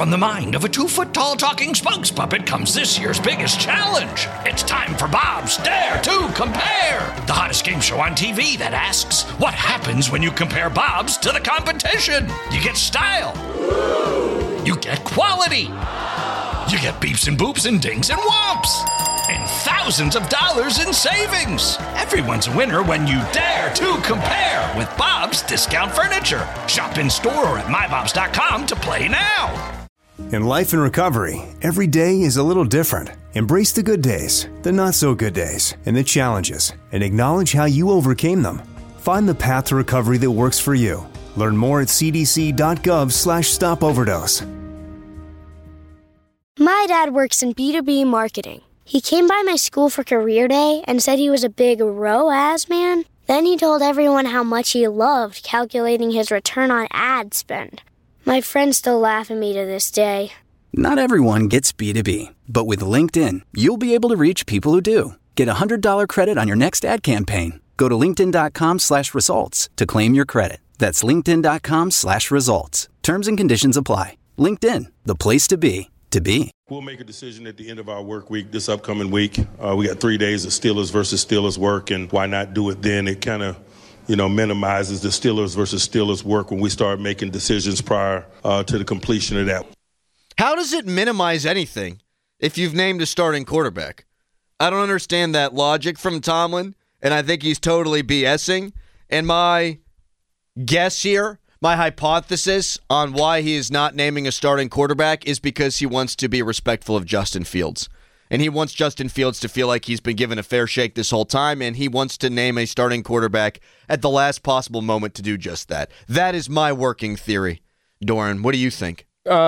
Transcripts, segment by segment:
From the mind of a 2-foot-tall talking spokes puppet comes this year's biggest challenge. It's time for Bob's Dare to Compare, the hottest game show on TV that asks, what happens when you compare Bob's to the competition? You get style. You get quality. You get beeps and boops and dings and whomps. And thousands of dollars in savings. Everyone's a winner when you dare to compare with Bob's Discount Furniture. Shop in store or at mybobs.com to play now. In life and recovery, every day is a little different. Embrace the good days, the not so good days, and the challenges, and acknowledge how you overcame them. Find the path to recovery that works for you. Learn more at cdc.gov/stopoverdose. My dad works in B2B marketing. He came by my school for career day and said he was a big ROAS man. Then he told everyone how much he loved calculating his return on ad spend. My friends still laugh at me to this day. Not everyone gets B2B, but with LinkedIn, you'll be able to reach people who do. Get a $100 credit on your next ad campaign. Go to linkedin.com/results to claim your credit. That's linkedin.com/results. Terms and conditions apply. LinkedIn, the place to be, to be. We'll make a decision at the end of our work week this upcoming week. We got 3 days of Steelers versus Steelers work, and why not do it then? It kind of minimizes the Steelers versus Steelers work when we start making decisions prior to the completion of that. How does it minimize anything if you've named a starting quarterback? I don't understand that logic from Tomlin, and I think he's totally BSing. And my guess here, my hypothesis on why he is not naming a starting quarterback is because he wants to be respectful of Justin Fields. And he wants Justin Fields to feel like he's been given a fair shake this whole time, and he wants to name a starting quarterback at the last possible moment to do just that. That is my working theory. Doran, what do you think?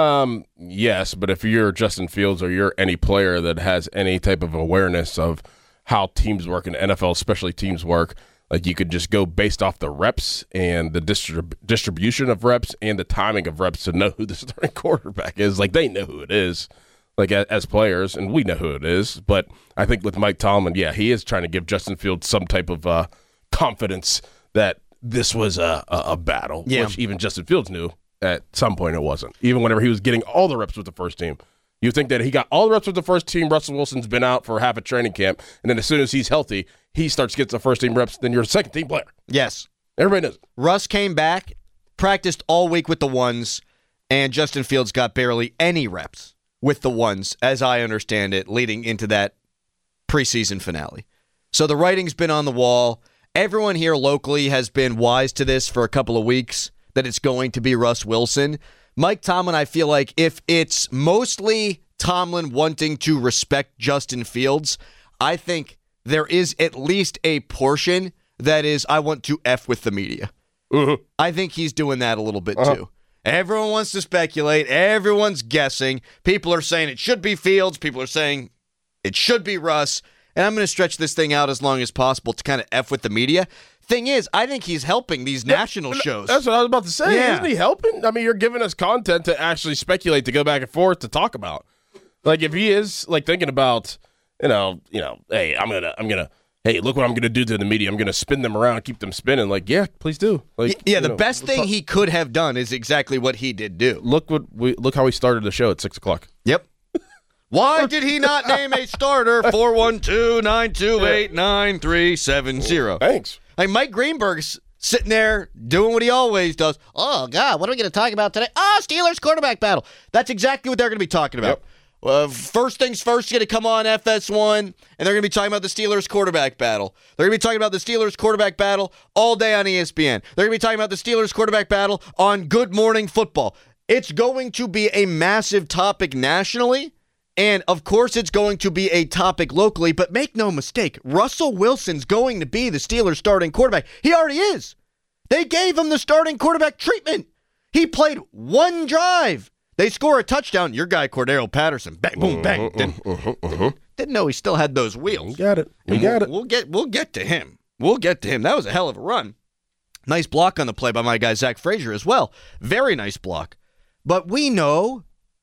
Yes, but if you're Justin Fields or you're any player that has any type of awareness of how teams work in NFL, especially teams work, like you could just go based off the reps and the distribution of reps and the timing of reps to know who the starting quarterback is. Like they know who it is. Like as players, and we know who it is, but I think with Mike Tomlin, yeah, he is trying to give Justin Fields some type of confidence that this was a battle, which even Justin Fields knew at some point it wasn't. Even whenever he was getting all the reps with the first team. You think that he got all the reps with the first team, Russell Wilson's been out for half a training camp, and then as soon as he's healthy, he starts getting the first team reps, then you're a second team player. Yes. Everybody knows it. Russ came back, practiced all week with the ones, and Justin Fields got barely any reps with the ones, as I understand it, leading into that preseason finale. So the writing's been on the wall. Everyone here locally has been wise to this for a couple of weeks, that it's going to be Russ Wilson. Mike Tomlin, I feel like if it's mostly Tomlin wanting to respect Justin Fields, I think there is at least a portion that is, I want to F with the media. Mm-hmm. I think he's doing that a little bit too. Everyone wants to speculate. Everyone's guessing. People are saying it should be Fields. People are saying it should be Russ. And I'm going to stretch this thing out as long as possible to kind of F with the media. Thing is, I think he's helping these national shows. That's what I was about to say. Yeah. Isn't he helping? I mean, you're giving us content to actually speculate, to go back and forth, to talk about. Like, if he is, like, thinking about, hey, I'm gonna, hey, look what I'm going to do to the media. I'm going to spin them around, keep them spinning. Like, yeah, please do. Like, yeah, the best thing he could have done is exactly what he did do. Look how we started the show at 6 o'clock. Yep. Why did he not name a starter? 412-928-9370. Thanks. Like Mike Greenberg's sitting there doing what he always does. Oh, God, what are we going to talk about today? Steelers quarterback battle. That's exactly what they're going to be talking about. Yep. First things first, going to come on FS1, and they're going to be talking about the Steelers quarterback battle. They're going to be talking about the Steelers quarterback battle all day on ESPN. They're going to be talking about the Steelers quarterback battle on Good Morning Football. It's going to be a massive topic nationally, and of course it's going to be a topic locally, but make no mistake, Russell Wilson's going to be the Steelers starting quarterback. He already is. They gave him the starting quarterback treatment. He played one drive. They score a touchdown. Your guy, Cordero Patterson. Bang, boom, bang. Didn't know he still had those wheels. We got it. We got it. We'll get to him. We'll get to him. That was a hell of a run. Nice block on the play by my guy, Zach Frazier, as well. Very nice block. But we know,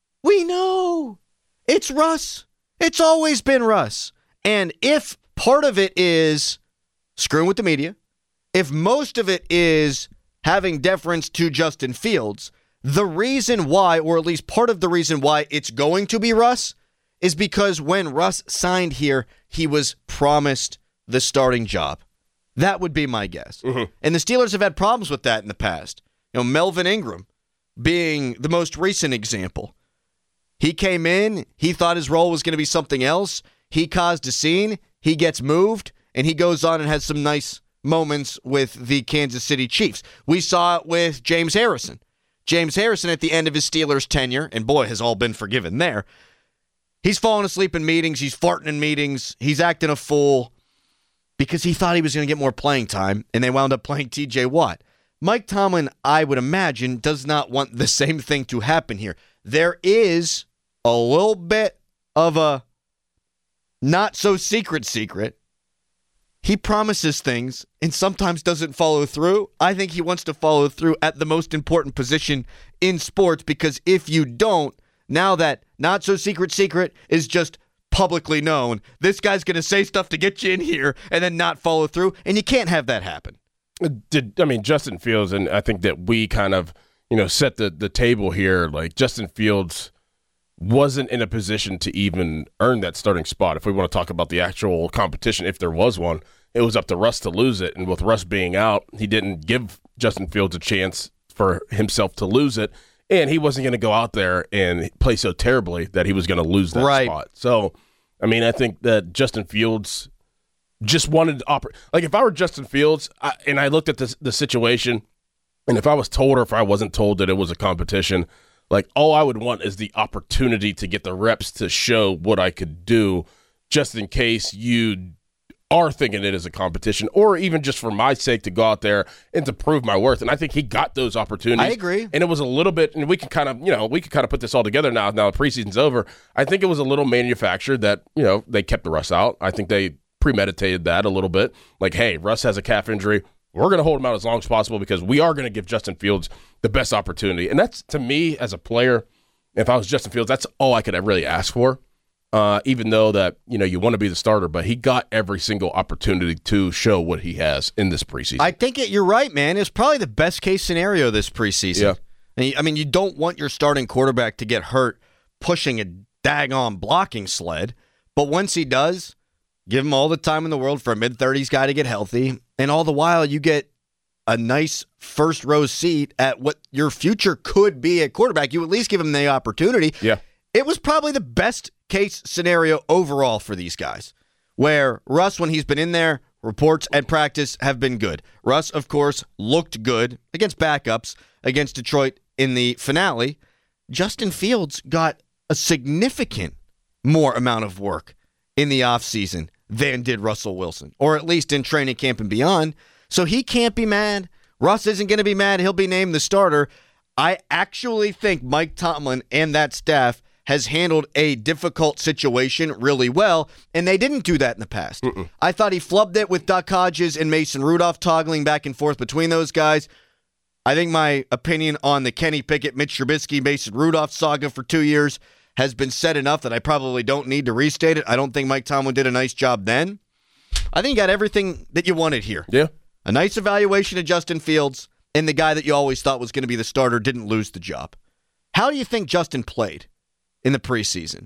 it's Russ. It's always been Russ. And if part of it is screwing with the media, if most of it is having deference to Justin Fields, The reason why, or at least part of the reason why it's going to be Russ, is because when Russ signed here, he was promised the starting job. That would be my guess. Mm-hmm. And the Steelers have had problems with that in the past. Melvin Ingram being the most recent example. He came in, he thought his role was going to be something else. He caused a scene, he gets moved, and he goes on and has some nice moments with the Kansas City Chiefs. We saw it with James Harrison. James Harrison at the end of his Steelers tenure, and boy, has all been forgiven there. He's falling asleep in meetings, he's farting in meetings, he's acting a fool because he thought he was going to get more playing time, and they wound up playing TJ Watt. Mike Tomlin, I would imagine, does not want the same thing to happen here. There is a little bit of a not-so-secret secret. He promises things and sometimes doesn't follow through. I think he wants to follow through at the most important position in sports because if you don't, now that not-so-secret secret is just publicly known, this guy's going to say stuff to get you in here and then not follow through, and you can't have that happen. Justin Fields, and I think that we kind of, set the table here. Like, Justin Fields wasn't in a position to even earn that starting spot. If we want to talk about the actual competition, if there was one, it was up to Russ to lose it. And with Russ being out, he didn't give Justin Fields a chance for himself to lose it. And he wasn't going to go out there and play so terribly that he was going to lose that spot. So, I think that Justin Fields just wanted to operate. Like, if I were Justin Fields and I looked at the situation, and if I was told or if I wasn't told that it was a competition, like, all I would want is the opportunity to get the reps to show what I could do just in case you are thinking it is a competition, or even just for my sake to go out there and to prove my worth. And I think he got those opportunities. I agree. And it was a little bit, and we can kind of put this all together now the preseason's over. I think it was a little manufactured that, they kept the Russ out. I think they premeditated that a little bit. Like, hey, Russ has a calf injury. We're going to hold him out as long as possible because we are going to give Justin Fields the best opportunity. And that's, to me, as a player, if I was Justin Fields, that's all I could really ask for. Even though that, you want to be the starter, but he got every single opportunity to show what he has in this preseason. I think you're right, man. It's probably the best case scenario this preseason. Yeah. And you don't want your starting quarterback to get hurt pushing a daggone blocking sled. But once he does, give him all the time in the world for a mid-30s guy to get healthy. And all the while, you get a nice first-row seat at what your future could be at quarterback. You at least give him the opportunity. Yeah. It was probably the best case scenario overall for these guys, where Russ, when he's been in there, reports at practice have been good. Russ, of course, looked good against backups against Detroit in the finale. Justin Fields got a significant more amount of work in the offseason than did Russell Wilson, or at least in training camp and beyond. So he can't be mad. Russ isn't going to be mad. He'll be named the starter. I actually think Mike Tomlin and that staff has handled a difficult situation really well, and they didn't do that in the past. I thought he flubbed it with Duck Hodges and Mason Rudolph toggling back and forth between those guys. I think my opinion on the Kenny Pickett, Mitch Trubisky, Mason Rudolph saga for 2 years has been said enough that I probably don't need to restate it. I don't think Mike Tomlin did a nice job then. I think you got everything that you wanted here. Yeah. A nice evaluation of Justin Fields, and the guy that you always thought was going to be the starter didn't lose the job. How do you think Justin played in the preseason?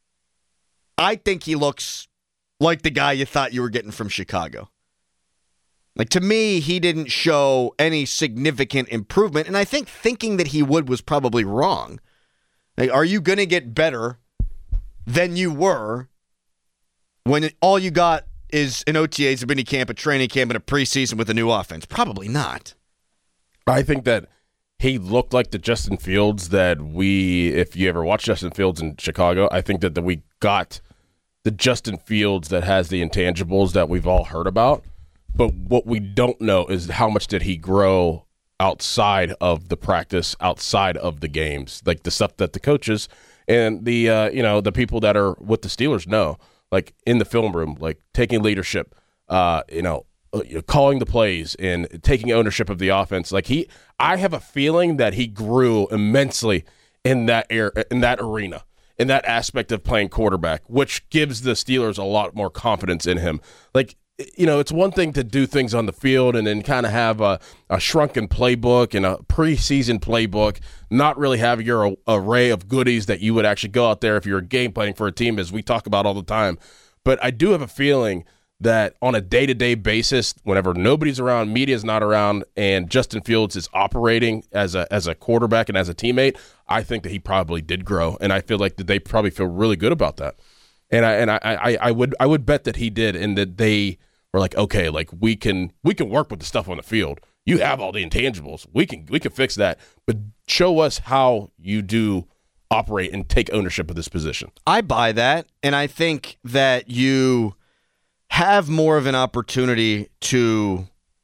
I think he looks like the guy you thought you were getting from Chicago. Like, to me, he didn't show any significant improvement, and I think thinking that he would was probably wrong. Like, are you going to get better than you were when all you got is an OTAs, a mini camp, a training camp, and a preseason with a new offense? Probably not. I think that he looked like the Justin Fields that if you ever watched Justin Fields in Chicago, I think that we got the Justin Fields that has the intangibles that we've all heard about. But what we don't know is how much did he grow outside of the practice, outside of the games, like the stuff that the coaches and the people that are with the Steelers know, like in the film room, like taking leadership, calling the plays and taking ownership of the offense. Like I have a feeling that he grew immensely in that arena, in that aspect of playing quarterback, which gives the Steelers a lot more confidence in him. Like, it's one thing to do things on the field and then kind of have a shrunken playbook and a preseason playbook, not really have your array of goodies that you would actually go out there if you're game planning for a team, as we talk about all the time. But I do have a feeling that on a day-to-day basis, whenever nobody's around, media's not around, and Justin Fields is operating as a quarterback and as a teammate, I think that he probably did grow, and I feel like that they probably feel really good about that. And I would bet that he did, and that they were like, okay, like we can work with the stuff on the field. You have all the intangibles. We can fix that, but show us how you do operate and take ownership of this position. I buy that, and I think that you have more of an opportunity to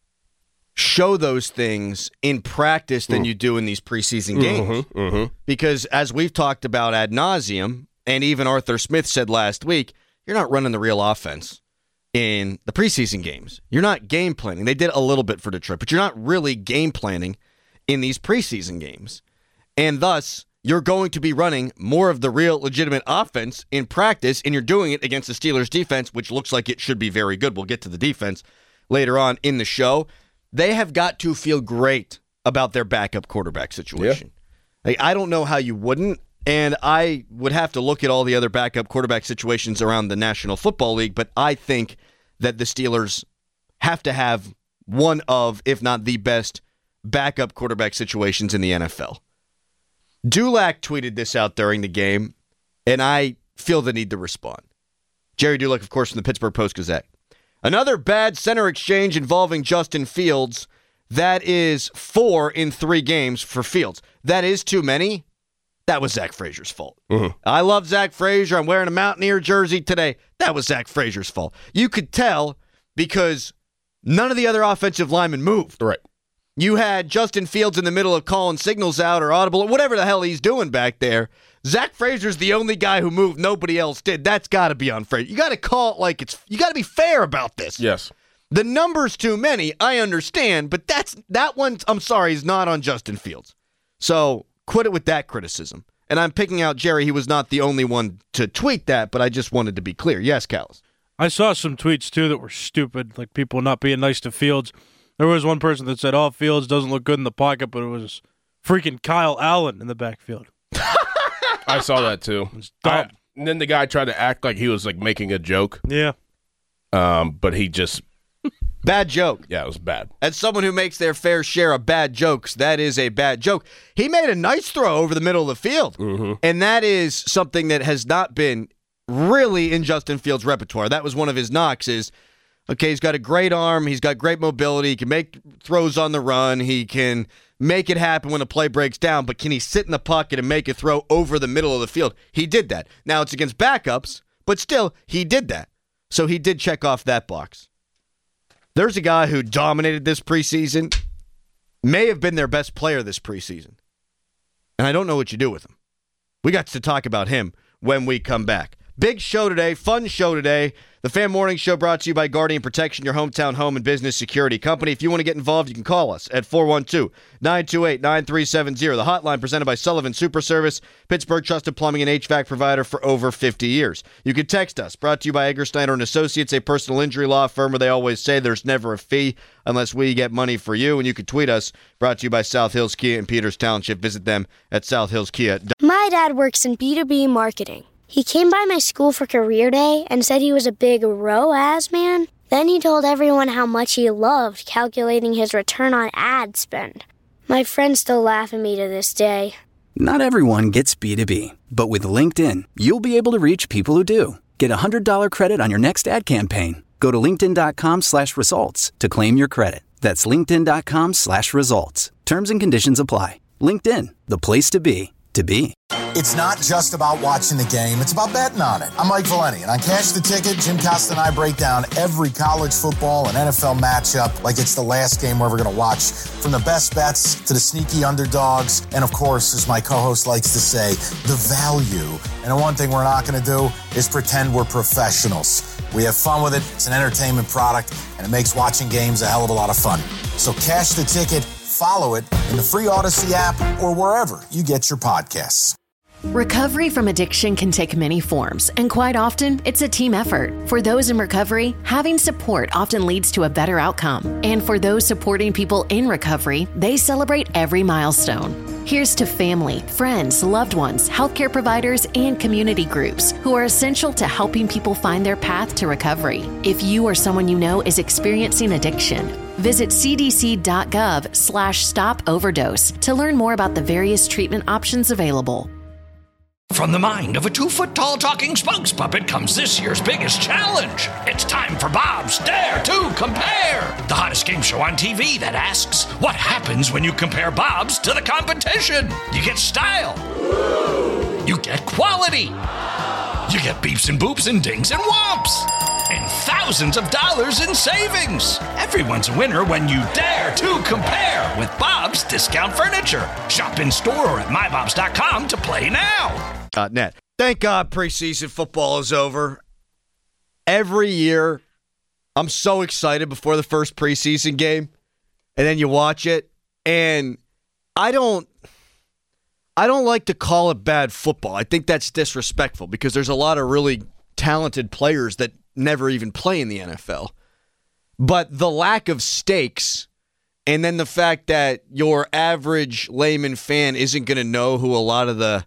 show those things in practice than you do in these preseason games. Because as we've talked about ad nauseum, and even Arthur Smith said last week, you're not running the real offense in the preseason games. You're not game planning. They did a little bit for Detroit, but you're not really game planning in these preseason games. And thus, you're going to be running more of the real legitimate offense in practice, and you're doing it against the Steelers defense, which looks like it should be very good. We'll get to the defense later on in the show. They have got to feel great about their backup quarterback situation. Yeah. Like, I don't know how you wouldn't, and I would have to look at all the other backup quarterback situations around the National Football League, but I think that the Steelers have to have one of, if not the best, backup quarterback situations in the NFL. Dulac tweeted this out during the game, and I feel the need to respond. Jerry Dulac, of course, from the Pittsburgh Post-Gazette. Another bad center exchange involving Justin Fields. That is 4 in 3 games for Fields. That is too many. That was Zach Frazier's fault. I love Zach Frazier. I'm wearing a Mountaineer jersey today. That was Zach Frazier's fault. You could tell because none of the other offensive linemen moved. Right. You had Justin Fields in the middle of calling signals out or audible or whatever the hell he's doing back there. Zach Frazier's the only guy who moved. Nobody else did. That's got to be on Frazier. You got to call it like you got to be fair about this. Yes. The number's too many, I understand, but that one, I'm sorry, is not on Justin Fields. So quit it with that criticism. And I'm picking out Jerry. He was not the only one to tweet that, but I just wanted to be clear. Yes, Callis. I saw some tweets, too, that were stupid, like people not being nice to Fields. There was one person that said, Fields doesn't look good in the pocket, but it was freaking Kyle Allen in the backfield. I saw that, too. And then the guy tried to act like he was like making a joke. Yeah. But he just... Bad joke. Yeah, it was bad. As someone who makes their fair share of bad jokes, that is a bad joke. He made a nice throw over the middle of the field, and that is something that has not been really in Justin Fields' repertoire. That was one of his knocks is, okay, he's got a great arm, he's got great mobility, he can make throws on the run, he can make it happen when the play breaks down, but can he sit in the pocket and make a throw over the middle of the field? He did that. Now it's against backups, but still, he did that. So he did check off that box. There's a guy who dominated this preseason, may have been their best player this preseason, and I don't know what you do with him. We got to talk about him when we come back. Big show today, fun show today. The Fan Morning Show brought to you by Guardian Protection, your hometown home and business security company. If you want to get involved, you can call us at 412-928-9370. The hotline presented by Sullivan Super Service, Pittsburgh trusted plumbing and HVAC provider for over 50 years. You can text us, brought to you by Egger Snyder & Associates, a personal injury law firm where they always say there's never a fee unless we get money for you. And you can tweet us, brought to you by South Hills Kia in Peters Township. Visit them at southhillskia.com. My dad works in B2B marketing. He came by my school for career day and said he was a big ROAS man. Then he told everyone how much he loved calculating his return on ad spend. My friends still laugh at me to this day. Not everyone gets B2B, but with LinkedIn, you'll be able to reach people who do. Get a $100 credit on your next ad campaign. Go to linkedin.com/results to claim your credit. That's linkedin.com/results. Terms and conditions apply. LinkedIn, the place to be, to be. It's not just about watching the game, it's about betting on it. I'm Mike Valeni, and on Cash the Ticket, Jim Costa and I break down every college football and NFL matchup like it's the last game we're ever going to watch. From the best bets to the sneaky underdogs, and of course, as my co-host likes to say, the value. And the one thing we're not going to do is pretend we're professionals. We have fun with it, it's an entertainment product, and it makes watching games a hell of a lot of fun. So Cash the Ticket, follow it in the free Odyssey app or wherever you get your podcasts. Recovery from addiction can take many forms, and quite often, it's a team effort. For those in recovery, having support often leads to a better outcome. And for those supporting people in recovery, they celebrate every milestone. Here's to family, friends, loved ones, healthcare providers, and community groups who are essential to helping people find their path to recovery. If you or someone you know is experiencing addiction, visit cdc.gov/stop-overdose to learn more about the various treatment options available. From the mind of a 2-foot-tall talking spokes puppet comes this year's biggest challenge. It's time for Bob's Dare to Compare, the hottest game show on TV that asks, what happens when you compare Bob's to the competition? You get style. You get quality. You get beeps and boops and dings and whomps. And thousands of dollars in savings. Everyone's a winner when you dare to compare with Bob's Discount Furniture. Shop in store or at mybobs.com to play now. .net. Thank God preseason football is over. Every year, I'm so excited before the first preseason game, and then you watch it, and I don't like to call it bad football. I think that's disrespectful because there's a lot of really talented players that never even play in the NFL. But the lack of stakes, and then the fact that your average layman fan isn't going to know who a lot of the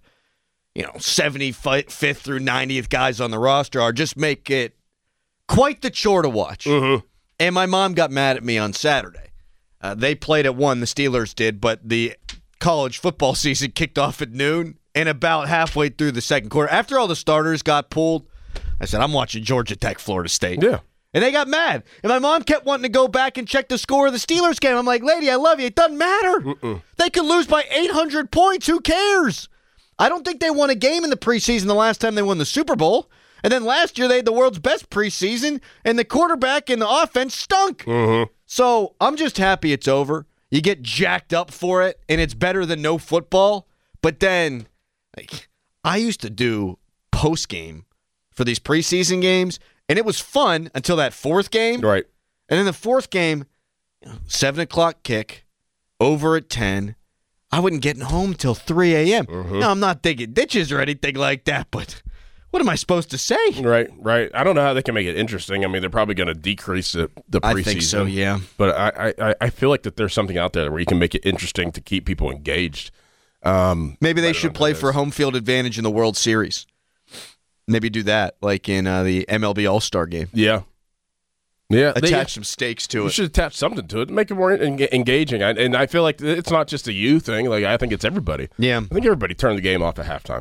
75th through 90th guys on the roster are, just make it quite the chore to watch. Mm-hmm. And my mom got mad at me on Saturday. They played at 1, the Steelers did, but the college football season kicked off at noon, and about halfway through the second quarter, after all the starters got pulled, I said, I'm watching Georgia Tech, Florida State. Yeah. And they got mad. And my mom kept wanting to go back and check the score of the Steelers game. I'm like, lady, I love you. It doesn't matter. Mm-mm. They could lose by 800 points. Who cares? I don't think they won a game in the preseason the last time they won the Super Bowl. And then last year they had the world's best preseason, and the quarterback and the offense stunk. Mm-hmm. So I'm just happy it's over. You get jacked up for it, and it's better than no football. But then, I used to do post-game for these preseason games, and it was fun until that fourth game. Right. And then the fourth game, 7 o'clock kick, over at 10. I wasn't getting home till 3 a.m. Mm-hmm. Now, I'm not digging ditches or anything like that, but what am I supposed to say? Right. I don't know how they can make it interesting. I mean, they're probably going to decrease the preseason. I think so, yeah. But I feel like that there's something out there where you can make it interesting to keep people engaged. Maybe they should play for home field advantage in the World Series. Maybe do that, like in the MLB All-Star game. Yeah. Attach some stakes to it. You should attach something to it. Make it more engaging. And I feel like it's not just a you thing. Like, I think it's everybody. Yeah. I think everybody turned the game off at halftime.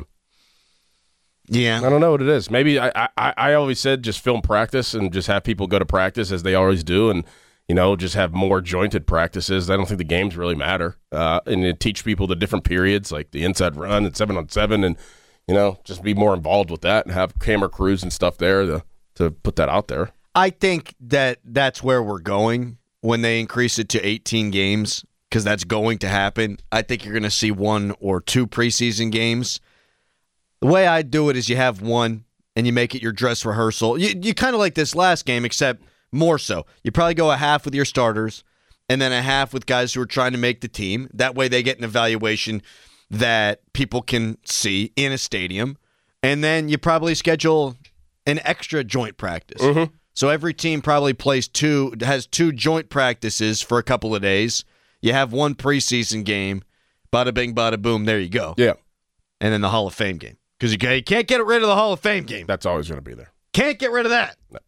Yeah. I don't know what it is. Maybe I always said just film practice and just have people go to practice as they always do and, just have more jointed practices. I don't think the games really matter. And teach people the different periods, like the inside run and 7-on-7 and, just be more involved with that and have camera crews and stuff there to put that out there. I think that's where we're going when they increase it to 18 games, because that's going to happen. I think you're going to see 1 or 2 preseason games. The way I do it is you have one and you make it your dress rehearsal. You kind of like this last game, except more so. You probably go a half with your starters and then a half with guys who are trying to make the team. That way they get an evaluation that people can see in a stadium. And then you probably schedule an extra joint practice. Mm-hmm. So every team probably has 2 joint practices for a couple of days. You have 1 preseason game. Bada bing, bada boom. There you go. Yeah. And then the Hall of Fame game. Because you can't get rid of the Hall of Fame game. That's always going to be there. Can't get rid of that. No.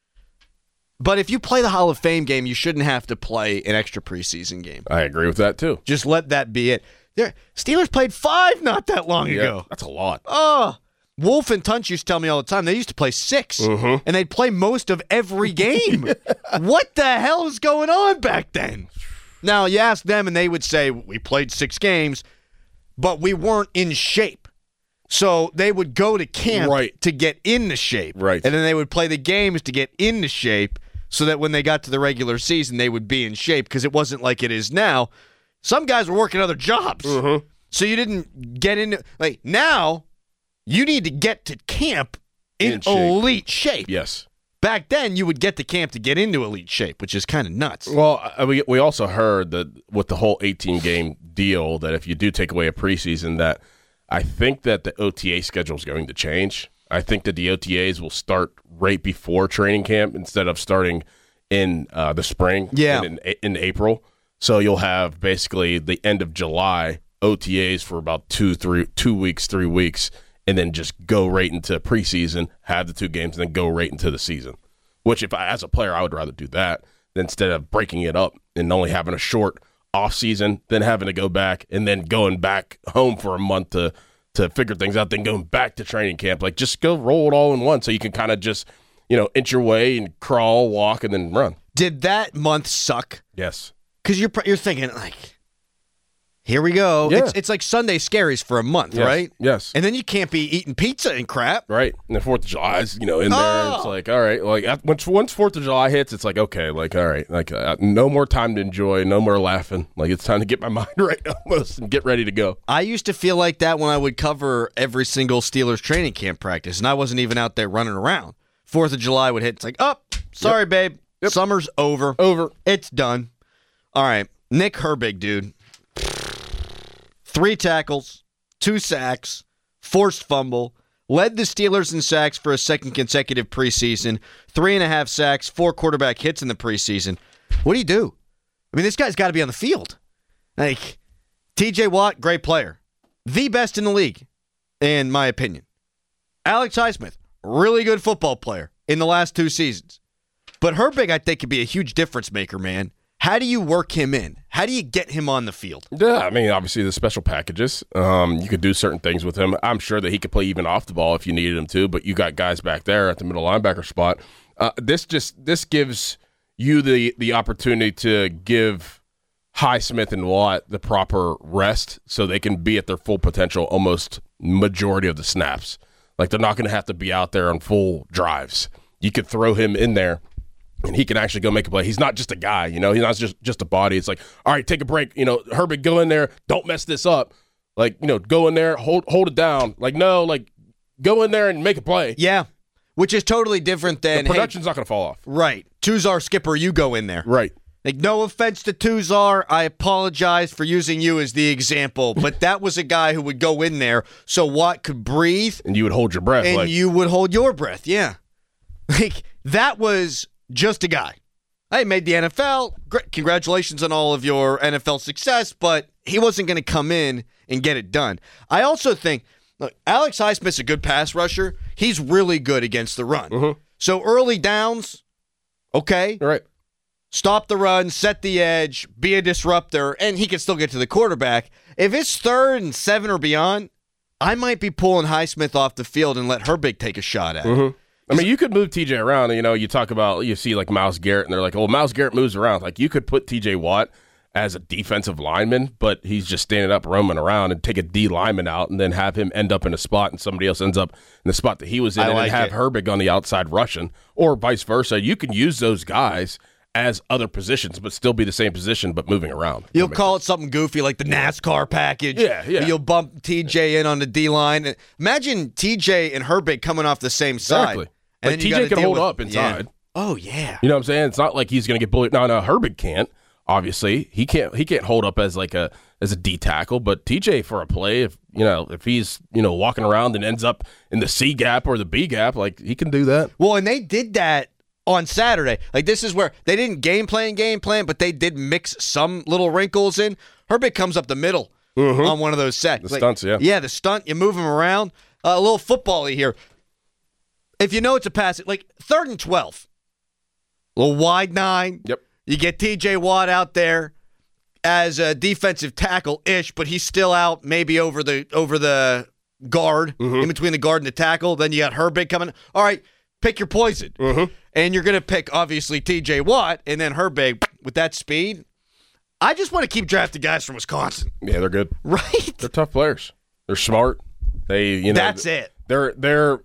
But if you play the Hall of Fame game, you shouldn't have to play an extra preseason game. I agree with that, too. Just let that be it. Steelers played 5 not that long ago. That's a lot. Oh, Wolf and Tunch used to tell me all the time they used to play 6, and they'd play most of every game. What the hell was going on back then? Now, you ask them, and they would say, we played 6 games, but we weren't in shape. So they would go to camp to get into shape. Right. And then they would play the games to get into shape so that when they got to the regular season, they would be in shape, because it wasn't like it is now. Some guys were working other jobs. Mm-hmm. So you didn't get into – like, now – you need to get to camp in elite shape. Yes. Back then, you would get to camp to get into elite shape, which is kind of nuts. Well, we also heard that with the whole 18-game deal, that if you do take away a preseason, that I think that the OTA schedule is going to change. I think that the OTAs will start right before training camp instead of starting in the spring in April. So you'll have basically the end of July OTAs for about 3 weeks, and then just go right into preseason, have the 2 games, and then go right into the season. Which, as a player, I would rather do that instead of breaking it up and only having a short off season, then having to go back and then going back home for a month to figure things out, then going back to training camp. Like, just go roll it all in one so you can kind of just, inch your way and crawl, walk, and then run. Did that month suck? Yes. Because you're thinking, like, here we go. Yeah. It's like Sunday scaries for a month, right? Yes. And then you can't be eating pizza and crap. Right. And the 4th of July is, in there. And it's like, all right. Like, once 4th of July hits, it's like, okay, like, all right. Like, no more time to enjoy, no more laughing. Like, it's time to get my mind right almost and get ready to go. I used to feel like that when I would cover every single Steelers training camp practice, and I wasn't even out there running around. 4th of July would hit. It's like, sorry, babe. Yep. Summer's over. It's done. All right. Nick Herbig, dude. 3 tackles, 2 sacks, forced fumble, led the Steelers in sacks for a second consecutive preseason, 3.5 sacks, 4 quarterback hits in the preseason. What do you do? I mean, this guy's got to be on the field. Like, TJ Watt, great player. The best in the league, in my opinion. Alex Highsmith, really good football player in the last 2 seasons. But Herbig, I think, could be a huge difference maker, man. How do you work him in? How do you get him on the field? Yeah, I mean, obviously the special packages. You could do certain things with him. I'm sure that he could play even off the ball if you needed him to, but you got guys back there at the middle linebacker spot. This gives you the opportunity to give Highsmith and Watt the proper rest so they can be at their full potential almost majority of the snaps. Like, they're not going to have to be out there on full drives. You could throw him in there, and he can actually go make a play. He's not just a guy, He's not just a body. It's like, all right, take a break. Herbig, go in there. Don't mess this up. Like, go in there, hold it down. Like, no, like, go in there and make a play. Yeah, which is totally different than... The production's not going to fall off. Right. Tuzar, skipper, you go in there. Right. Like, no offense to Tuzar. I apologize for using you as the example, but that was a guy who would go in there so Watt could breathe. And you would hold your breath. And you would hold your breath, yeah. Like, that was... just a guy. Hey, made the NFL. Great. Congratulations on all of your NFL success, but he wasn't going to come in and get it done. I also think, look, Alex Highsmith's a good pass rusher. He's really good against the run. Mm-hmm. So early downs, okay. All right. Stop the run, set the edge, be a disruptor, and he can still get to the quarterback. If it's 3rd and 7 or beyond, I might be pulling Highsmith off the field and let Herbig take a shot at it. I mean, you could move TJ around. You talk about, you see like Myles Garrett, and they're like, oh, Myles Garrett moves around. Like, you could put TJ Watt as a defensive lineman, but he's just standing up, roaming around, and take a D lineman out and then have him end up in a spot and somebody else ends up in the spot that he was in and have Herbig on the outside rushing, or vice versa. You can use those guys as other positions, but still be the same position, but moving around. You'll call it something goofy like the NASCAR package. Yeah. You'll bump TJ in on the D-line. Imagine TJ and Herbig coming off the same side. Exactly. Like, TJ can hold up inside. Yeah. Oh, yeah. You know what I'm saying? It's not like he's going to get bullied. No, Herbig can't. Obviously, he can't hold up as a D tackle, but TJ for a play, if he's walking around and ends up in the C gap or the B gap, like, he can do that. Well, and they did that on Saturday. Like, this is where they didn't game plan, but they did mix some little wrinkles in. Herbig comes up the middle on one of those sets. The stunts, yeah. Yeah, the stunt. You move him around. A little football-y here. If you know it's a pass, like 3rd and 12, a little wide 9. Yep. You get TJ Watt out there as a defensive tackle-ish, but he's still out maybe over the guard, in between the guard and the tackle. Then you got Herbig coming. All right, pick your poison. And you're going to pick, obviously, TJ Watt, and then Herbig with that speed. I just want to keep drafting guys from Wisconsin. Yeah, they're good. Right? They're tough players. They're smart. That's it. They're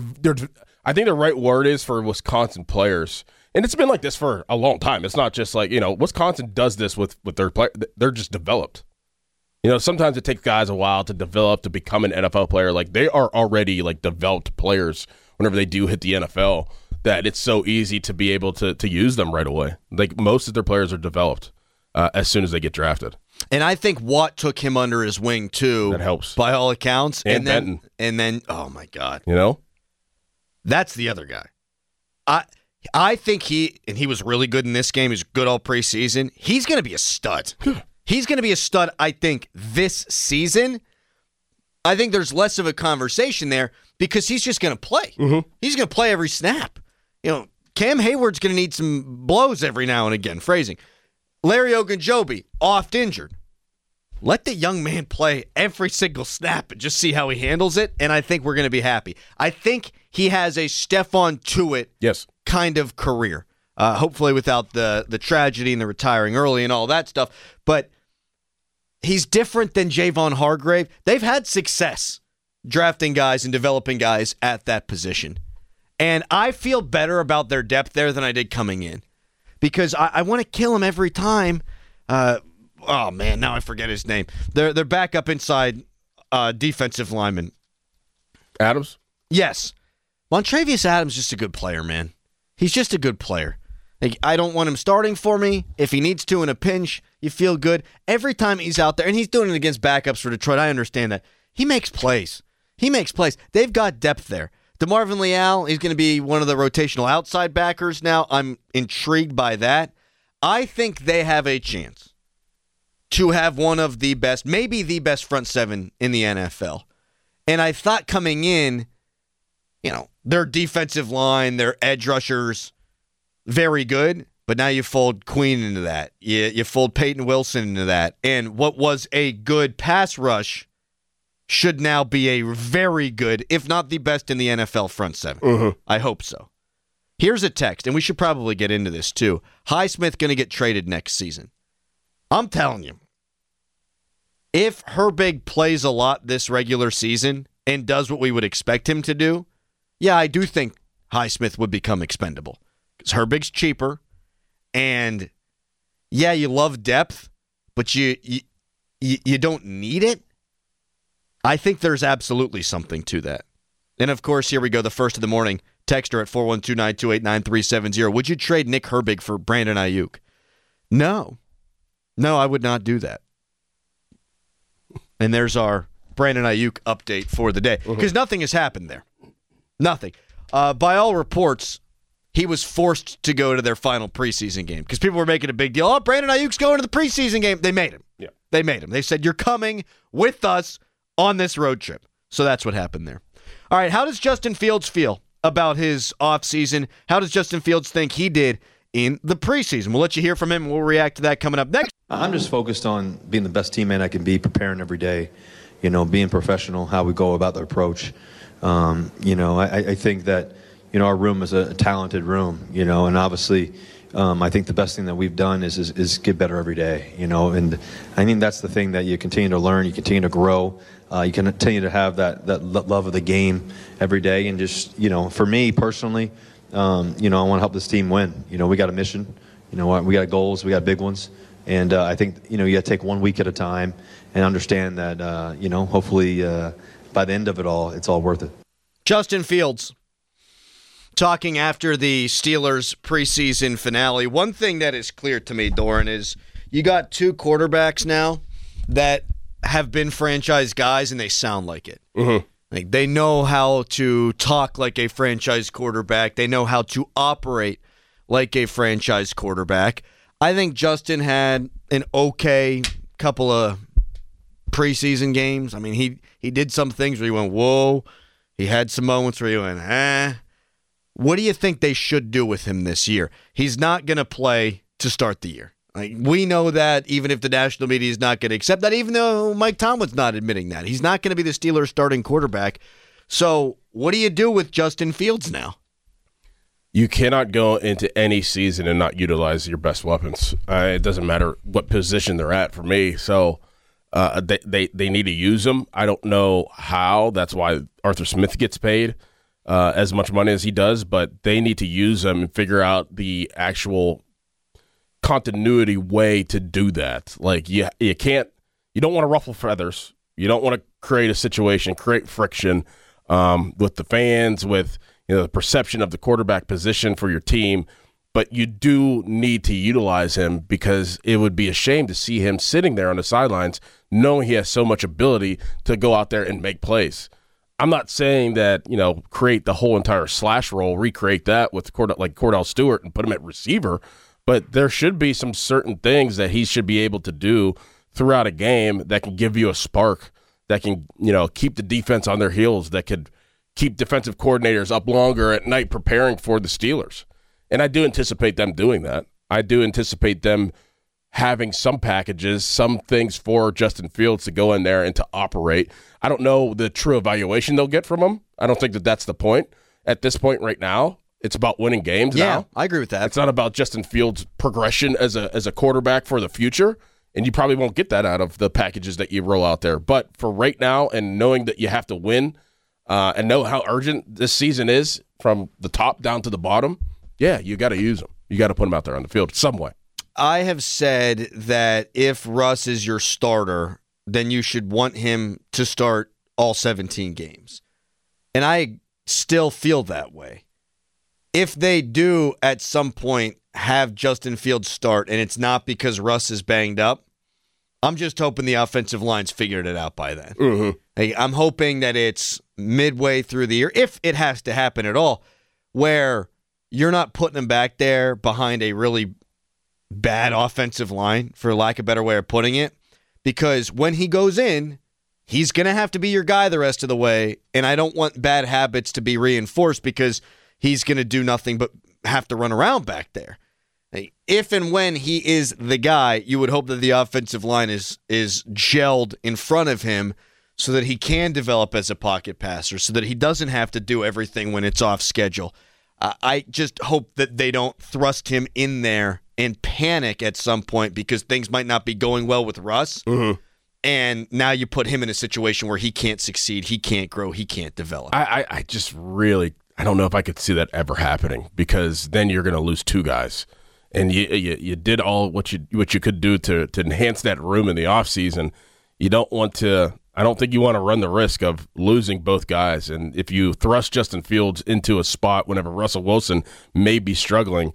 I think the right word is for Wisconsin players, and it's been like this for a long time. It's not just like, Wisconsin does this with their players. They're just developed. Sometimes it takes guys a while to develop to become an NFL player. Like, they are already like developed players whenever they do hit the NFL, that it's so easy to be able to use them right away. Like, most of their players are developed as soon as they get drafted. And I think Watt took him under his wing, too. That helps. By all accounts. And Benton. And then, oh, my God. You know? That's the other guy. I think he was really good in this game. He was good all preseason. He's going to be a stud. He's going to be a stud, I think, this season. I think there's less of a conversation there because he's just going to play. Mm-hmm. He's going to play every snap. Cam Hayward's going to need some blows every now and again. Phrasing. Larry Ogunjobi, oft injured. Let the young man play every single snap and just see how he handles it, and I think we're going to be happy. I think he has a Stephon Tuitt kind of career, hopefully without the tragedy and the retiring early and all that stuff. But he's different than Javon Hargrave. They've had success drafting guys and developing guys at that position. And I feel better about their depth there than I did coming in because I want to kill him every time. Oh, man, now I forget his name. They're backup inside defensive lineman. Adams? Yes. Montravius Adams is just a good player, man. He's just a good player. Like, I don't want him starting for me. If he needs to in a pinch, you feel good. Every time he's out there, and he's doing it against backups for Detroit, I understand that. He makes plays. They've got depth there. DeMarvin Leal, he's going to be one of the rotational outside backers now. I'm intrigued by that. I think they have a chance to have one of the best, maybe the best front seven in the NFL. And I thought coming in, their defensive line, their edge rushers, very good. But now you fold Queen into that. You fold Peyton Wilson into that. And what was a good pass rush should now be a very good, if not the best in the NFL front seven. Mm-hmm. I hope so. Here's a text, and we should probably get into this too. Highsmith going to get traded next season. I'm telling you, if Herbig plays a lot this regular season and does what we would expect him to do, yeah, I do think Highsmith would become expendable. Because Herbig's cheaper, and yeah, you love depth, but you don't need it. I think there's absolutely something to that. And of course, here we go, the first of the morning. Texter at 412-928-9370. Would you trade Nick Herbig for Brandon Ayuk? No, I would not do that. And there's our Brandon Ayuk update for the day. Because nothing has happened there. Nothing. By all reports, he was forced to go to their final preseason game. Because people were making a big deal. Oh, Brandon Ayuk's going to the preseason game. They made him. Yeah. They made him. They said, you're coming with us on this road trip. So that's what happened there. All right, how does Justin Fields feel about his offseason? How does Justin Fields think he did in the preseason? We'll let you hear from him, and we'll react to that coming up next. I'm just focused on being the best teammate I can be, preparing every day, being professional, how we go about the approach. I think that, our room is a talented room, and obviously I think the best thing that we've done is get better every day, and I think that's the thing that you continue to learn, you continue to grow, you continue to have that love of the game every day, and just, for me personally, I want to help this team win. We got a mission, we got goals, we got big ones, and I think, you got to take 1 week at a time and understand that, hopefully by the end of it all, it's all worth it. Justin Fields talking after the Steelers preseason finale. One thing that is clear to me, Doran, is you got two quarterbacks now that have been franchise guys, and they sound like it. Mm-hmm. Like, they know how to talk like a franchise quarterback. They know how to operate like a franchise quarterback. I think Justin had an okay couple of preseason games. I mean, he did some things where he went, whoa. He had some moments where he went, What do you think they should do with him this year? He's not going to play to start the year. Like, we know that, even if the national media is not going to accept that, even though Mike Tomlin's not admitting that. He's not going to be the Steelers' starting quarterback. So what do you do with Justin Fields now? You cannot go into any season and not utilize your best weapons. It doesn't matter what position they're at for me. So they need to use them. I don't know how. That's why Arthur Smith gets paid as much money as he does, but they need to use them and figure out the actual continuity way to do that. Like, you don't want to ruffle feathers. You don't want to create a situation, create friction with the fans, with the perception of the quarterback position for your team. but you do need to utilize him because it would be a shame to see him sitting there on the sidelines knowing he has so much ability to go out there and make plays. I'm not saying that, create the whole entire slash role, recreate that with like Cordell Stewart and put him at receiver, but there should be some certain things that he should be able to do throughout a game that can give you a spark, that can, keep the defense on their heels, that could keep defensive coordinators up longer at night preparing for the Steelers. And I do anticipate them doing that. I do anticipate them having some packages, some things for Justin Fields to go in there and to operate. I don't know the true evaluation they'll get from him. I don't think that that's the point. At this point right now, it's about winning games now. Yeah, I agree with that. It's not about Justin Fields' progression as a quarterback for the future, and you probably won't get that out of the packages that you roll out there. But for right now and knowing that you have to win and know how urgent this season is from the top down to the bottom, yeah, you got to use him. You got to put him out there on the field some way. I have said that if Russ is your starter, then you should want him to start all 17 games. And I still feel that way. If they do at some point have Justin Fields start and it's not because Russ is banged up, I'm just hoping the offensive line's figured it out by then. Mm-hmm. I'm hoping that it's midway through the year, if it has to happen at all, where you're not putting him back there behind a really bad offensive line, for lack of a better way of putting it, because when he goes in, he's going to have to be your guy the rest of the way, and I don't want bad habits to be reinforced because he's going to do nothing but have to run around back there. If and when he is the guy, you would hope that the offensive line is gelled in front of him so that he can develop as a pocket passer, so that he doesn't have to do everything when it's off schedule. I just hope that they don't thrust him in there and panic at some point because things might not be going well with Russ. Mm-hmm. And now you put him in a situation where he can't succeed, he can't grow, he can't develop. I just really, I don't know if I could see that ever happening because then you're going to lose two guys. And you did all what you could do to enhance that room in the offseason. You don't want to, I don't think you want to run the risk of losing both guys. And if you thrust Justin Fields into a spot whenever Russell Wilson may be struggling,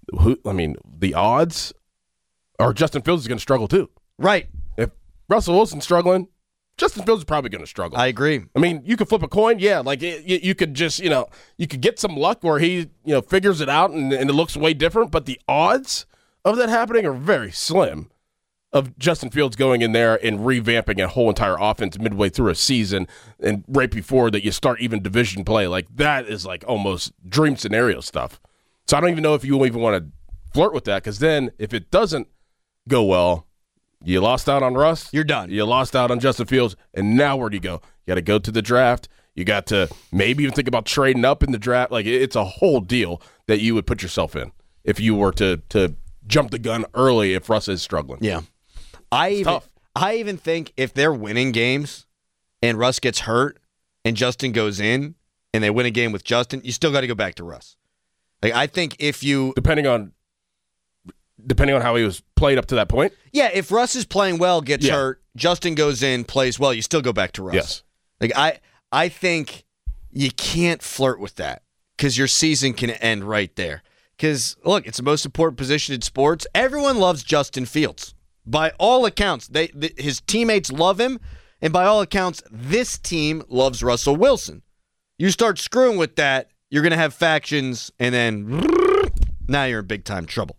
the odds are Justin Fields is going to struggle too. Right. If Russell Wilson's struggling, Justin Fields is probably going to struggle. I agree. I mean, you could flip a coin. Yeah, like you could just, you could get some luck where he, figures it out and it looks way different. But the odds of that happening are very slim of Justin Fields going in there and revamping a whole entire offense midway through a season and right before that you start even division play. Like that is like almost dream scenario stuff. So I don't even know if you even want to flirt with that because then if it doesn't go well, you lost out on Russ. You're done. You lost out on Justin Fields. And now where do you go? You got to go to the draft. You got to maybe even think about trading up in the draft. Like it's a whole deal that you would put yourself in if you were to jump the gun early if Russ is struggling. Yeah. I even think if they're winning games and Russ gets hurt and Justin goes in and they win a game with Justin, you still got to go back to Russ. Like I think if you depending on how he was played up to that point. Yeah, if Russ is playing well, gets hurt, Justin goes in, plays well, you still go back to Russ. Yes. Like I think you can't flirt with that because your season can end right there. Because look, it's the most important position in sports. Everyone loves Justin Fields. By all accounts, his teammates love him, and by all accounts, this team loves Russell Wilson. You start screwing with that, you're going to have factions, and then now you're in big-time trouble.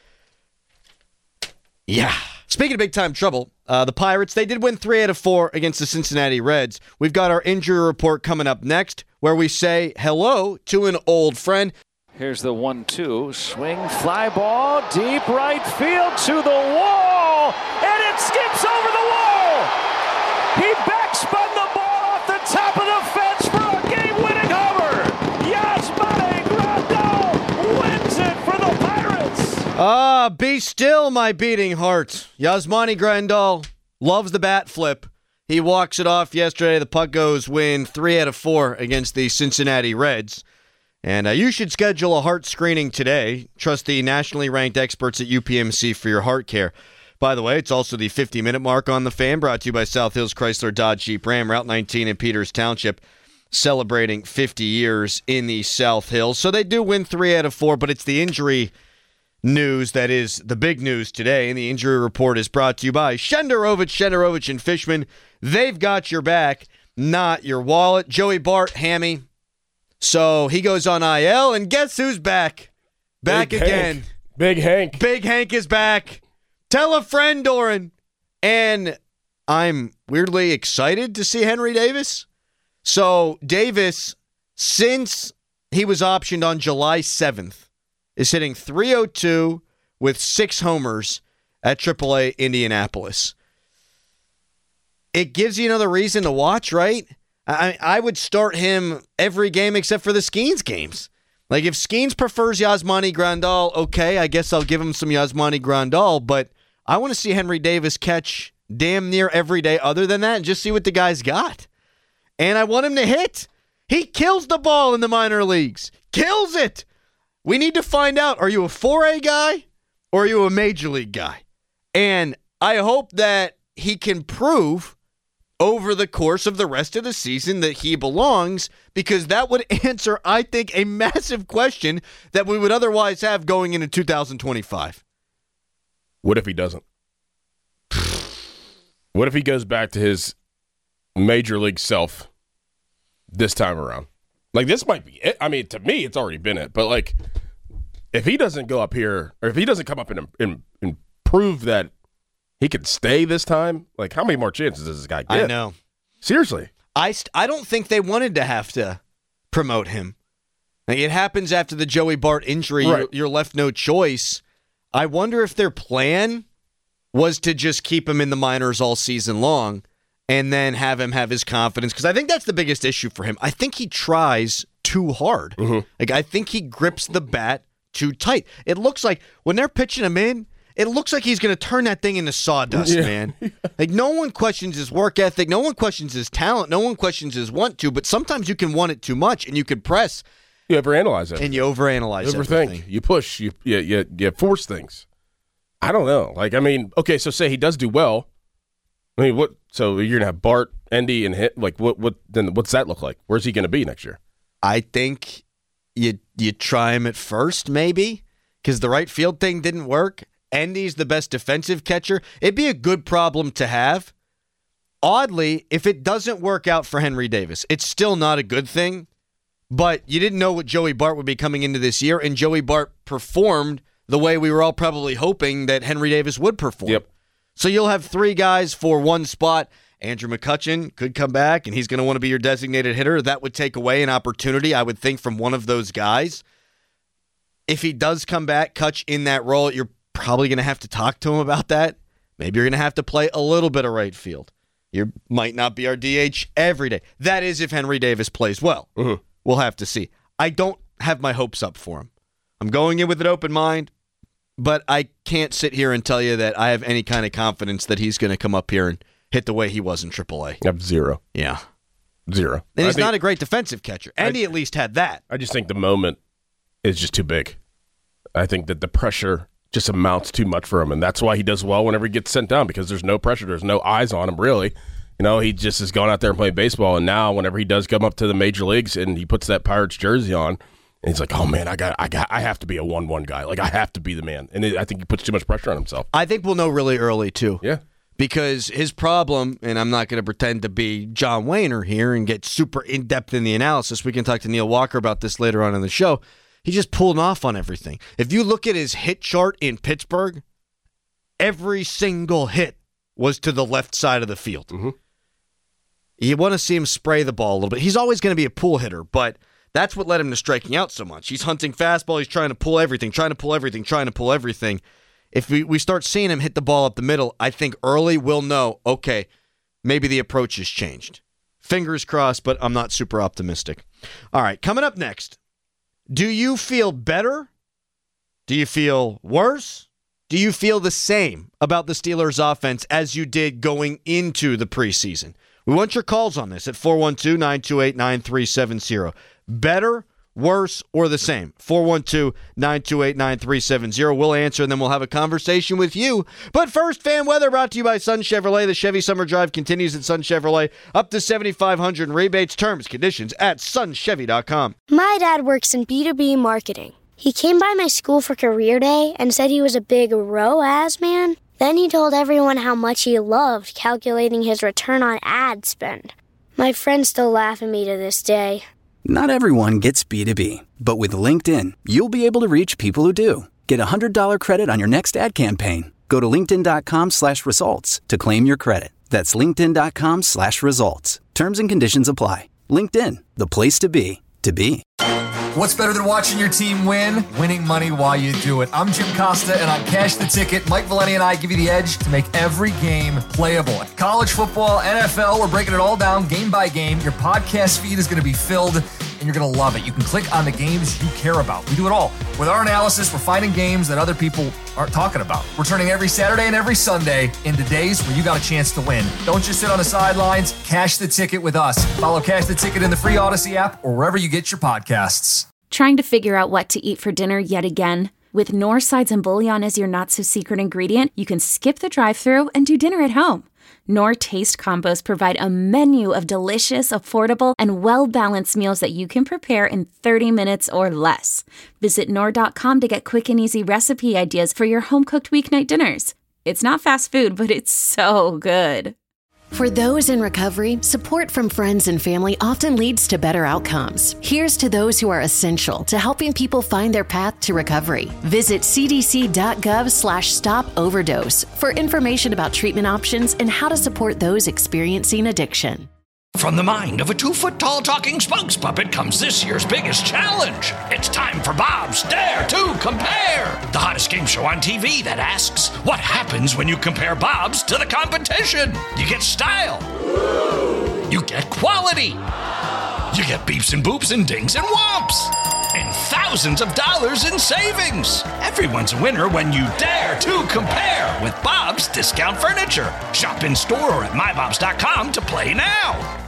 Yeah. Speaking of big-time trouble, the Pirates, they did win 3 out of 4 against the Cincinnati Reds. We've got our injury report coming up next, where we say hello to an old friend. Here's the 1-2. Swing, fly ball, deep right field to the wall, and it skips over the wall. He backspun the ball off the top of the fence for a game-winning homer. Yasmani Grandal wins it for the Pirates. Be still, my beating heart. Yasmani Grandal loves the bat flip. He walks it off yesterday. The Puckos win 3 out of 4 against the Cincinnati Reds. And you should schedule a heart screening today. Trust the nationally ranked experts at UPMC for your heart care. By the way, it's also the 50-minute mark on the Fan, brought to you by South Hills Chrysler Dodge Jeep Ram, Route 19 in Peters Township. celebrating 50 years in the South Hills. So they do win 3 out of 4, but it's the injury news that is the big news today. And the injury report is brought to you by Shenderovich and Fishman. They've got your back, not your wallet. Joey Bart, hammy. So he goes on IL, and guess who's back? Back Big again. Hank. Big Hank. Big Hank is back. Tell a friend, Doran. And I'm weirdly excited to see Henry Davis. So Davis, since he was optioned on July 7th, is hitting .302 with 6 homers at AAA Indianapolis. It gives you another reason to watch, right? I would start him every game except for the Skeens games. Like, if Skeens prefers Yasmani Grandal, okay, I guess I'll give him some Yasmani Grandal, but I want to see Henry Davis catch damn near every day other than that and just see what the guy's got. And I want him to hit. He kills the ball in the minor leagues. Kills it. We need to find out, are you a 4A guy or are you a major league guy? And I hope that he can prove over the course of the rest of the season that he belongs, because that would answer, I think, a massive question that we would otherwise have going into 2025. What if he doesn't? What if he goes back to his major league self this time around? Like, this might be it. I mean, to me, it's already been it. But, like, if he doesn't go up here, or if he doesn't come up and prove that he can stay this time, like, how many more chances does this guy get? I know. Seriously. I don't think they wanted to have to promote him. Like, it happens after the Joey Bart injury. Right. You're left no choice. I wonder if their plan was to just keep him in the minors all season long and then have him have his confidence, because I think that's the biggest issue for him. I think he tries too hard. Mm-hmm. Like, I think he grips the bat too tight. It looks like when they're pitching him in, it looks like he's going to turn that thing into sawdust, man. Like, no one questions his work ethic. No one questions his talent. No one questions his want to, but sometimes you can want it too much and you can press. You overanalyze it. And you overanalyze everything. You push. You force things. I don't know. Like, I mean, okay, so say he does do well. I mean, what? So you're gonna have Bart, Endy, and hit. Like, what? Then what's that look like? Where's he gonna be next year? I think you try him at first, maybe, because the right field thing didn't work. Endy's the best defensive catcher. It'd be a good problem to have. Oddly, if it doesn't work out for Henry Davis, it's still not a good thing. But you didn't know what Joey Bart would be coming into this year, and Joey Bart performed the way we were all probably hoping that Henry Davis would perform. Yep. So you'll have 3 guys for one spot. Andrew McCutchen could come back, and he's going to want to be your designated hitter. That would take away an opportunity, I would think, from one of those guys. If he does come back, Kutch in that role, you're probably going to have to talk to him about that. Maybe you're going to have to play a little bit of right field. You might not be our DH every day. That is if Henry Davis plays well. Mm-hmm. We'll have to see. I don't have my hopes up for him. I'm going in with an open mind, but I can't sit here and tell you that I have any kind of confidence that he's going to come up here and hit the way he was in AAA. I have 0. Yeah. 0. And he's not a great defensive catcher. And he at least had that. I just think the moment is just too big. I think that the pressure just amounts too much for him, and that's why he does well whenever he gets sent down, because there's no pressure. There's no eyes on him, really. You know, he just has gone out there and played baseball, and now whenever he does come up to the major leagues and he puts that Pirates jersey on, and he's like, oh, man, I have to be a 1-1 guy. Like, I have to be the man. And I think he puts too much pressure on himself. I think we'll know really early, too. Yeah. Because his problem, and I'm not going to pretend to be John Wayner here and get super in-depth in the analysis. We can talk to Neil Walker about this later on in the show. He just pulled off on everything. If you look at his hit chart in Pittsburgh, every single hit was to the left side of the field. Mm-hmm. You want to see him spray the ball a little bit. He's always going to be a pull hitter, but that's what led him to striking out so much. He's hunting fastball. He's trying to pull everything. If we start seeing him hit the ball up the middle, I think early we'll know, okay, maybe the approach has changed. Fingers crossed, but I'm not super optimistic. All right, coming up next, do you feel better? Do you feel worse? Do you feel the same about the Steelers' offense as you did going into the preseason? We want your calls on this at 412-928-9370. Better, worse, or the same? 412-928-9370. We'll answer, and then we'll have a conversation with you. But first, fan weather brought to you by Sun Chevrolet. The Chevy Summer Drive continues at Sun Chevrolet. Up to $7,500 in rebates, terms, conditions at sunchevy.com. My dad works in B2B marketing. He came by my school for career day and said he was a big ROAS man. Then he told everyone how much he loved calculating his return on ad spend. My friends still laugh at me to this day. Not everyone gets B2B, but with LinkedIn, you'll be able to reach people who do. Get a $100 credit on your next ad campaign. Go to linkedin.com/results to claim your credit. That's linkedin.com/results. Terms and conditions apply. LinkedIn, the place to be, to be. What's better than watching your team win? Winning money while you do it. I'm Jim Costa, and on Cash the Ticket, Mike Valeni and I give you the edge to make every game playable. College football, NFL, we're breaking it all down game by game. Your podcast feed is going to be filled, and you're going to love it. You can click on the games you care about. We do it all. With our analysis, we're finding games that other people aren't talking about. We're turning every Saturday and every Sunday into days where you got a chance to win. Don't just sit on the sidelines. Cash the Ticket with us. Follow Cash the Ticket in the free Odyssey app or wherever you get your podcasts. Trying to figure out what to eat for dinner yet again? With Knorr sides and bouillon as your not-so-secret ingredient, you can skip the drive-thru and do dinner at home. Knorr Taste Combos provide a menu of delicious, affordable, and well-balanced meals that you can prepare in 30 minutes or less. Visit Knorr.com to get quick and easy recipe ideas for your home-cooked weeknight dinners. It's not fast food, but it's so good. For those in recovery, support from friends and family often leads to better outcomes. Here's to those who are essential to helping people find their path to recovery. Visit cdc.gov/stop-overdose for information about treatment options and how to support those experiencing addiction. From the mind of a 2-foot-tall talking spokes puppet comes this year's biggest challenge. It's time for Bob's Dare to Compare, the hottest game show on TV that asks, what happens when you compare Bob's to the competition? You get style. You get quality. You get beeps and boops and dings and whomps. And thousands of dollars in savings. Everyone's a winner when you dare to compare with Bob's Discount Furniture. Shop in store or at mybobs.com to play now.